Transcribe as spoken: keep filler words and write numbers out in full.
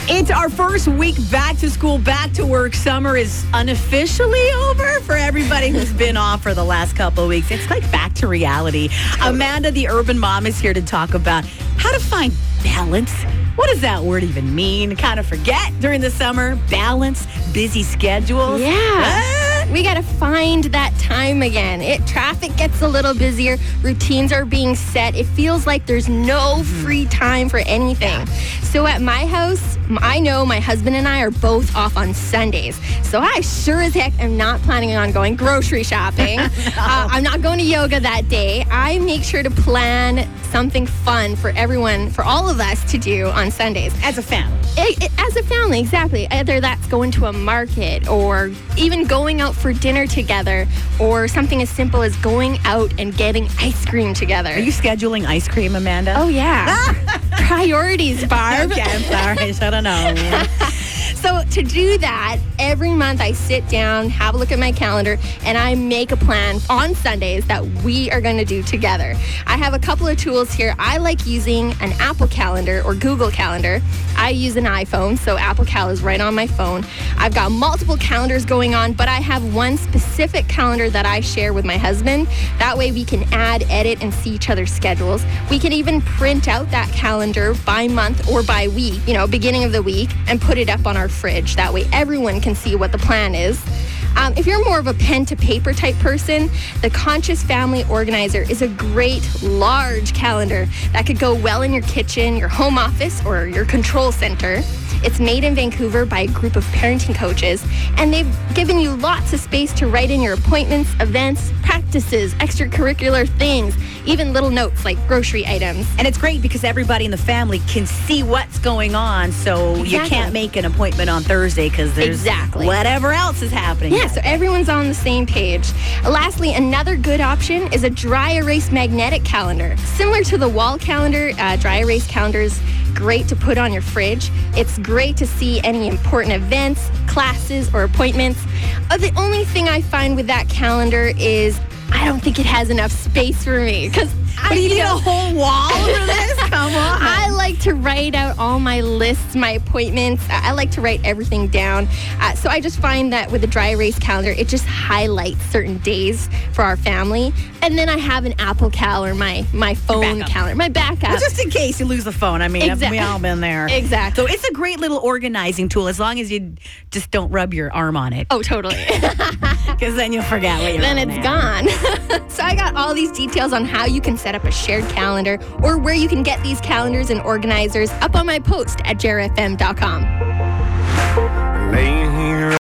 It's our first week back to school, back to work. Summer is unofficially over for everybody who's been off for the last couple of weeks. It's like back to reality. Amanda, the urban mom, is here to talk about how to find balance. What does that word even mean? Kind of forget during the summer. Balance, busy schedules. Yeah. What? We got to find that time again. It traffic gets a little busier. Routines are being set. It feels like there's no free time for anything. So at my house, I know my husband and I are both off on Sundays. So I sure as heck am not planning on going grocery shopping. uh, I'm not going to yoga that day. I make sure to plan something fun for everyone, for all of us to do on Sundays. As a family. It, it, as a family, exactly. Either that's going to a market or even going out for dinner together, or something as simple as going out and getting ice cream together. Are you scheduling ice cream, Amanda? Oh, yeah. Priorities, Barb. Okay, I'm sorry. I don't know. So to do that, every month I sit down, have a look at my calendar, and I make a plan on Sundays that we are going to do together. I have a couple of tools here. I like using an Apple Calendar or Google Calendar. I use an iPhone, so Apple Cal is right on my phone. I've got multiple calendars going on, but I have one specific calendar that I share with my husband. That way we can add, edit, and see each other's schedules. We can even print out that calendar by month or by week, you know, beginning of the week, and put it up on our fridge. That way everyone can see what the plan is. Um, if you're more of a pen to paper type person, the Conscious Family Organizer is a great large calendar that could go well in your kitchen, your home office, or your control center. It's made in Vancouver by a group of parenting coaches, and they've given you lots of space to write in your appointments, events, practices, extracurricular things, even little notes like grocery items. And it's great because everybody in the family can see what's going on, so Exactly. you can't make an appointment on Thursday because there's Exactly. whatever else is happening. Yeah, so everyone's on the same page. Lastly, another good option is a dry erase magnetic calendar. Similar to the wall calendar, uh, dry erase calendars great to put on your fridge. It's great to see any important events, classes, or appointments. Uh, the only thing I find with that calendar is I don't think it has enough space for me because But you need a whole wall for this? Come on. I like to write out all my lists, my appointments. I like to write everything down. Uh, so I just find that with the dry erase calendar, it just highlights certain days for our family. And then I have an Apple Cal or my, my phone backup. calendar, my backup. Well, just in case you lose the phone. I mean, Exactly. we've all been there. Exactly. So it's a great little organizing tool as long as you just don't rub your arm on it. Oh, totally. Because then you'll forget what you're Then on it's there. gone. So I got all these details on how you can set up a shared calendar or where you can get these calendars and organizers up on my post at j r f m dot com.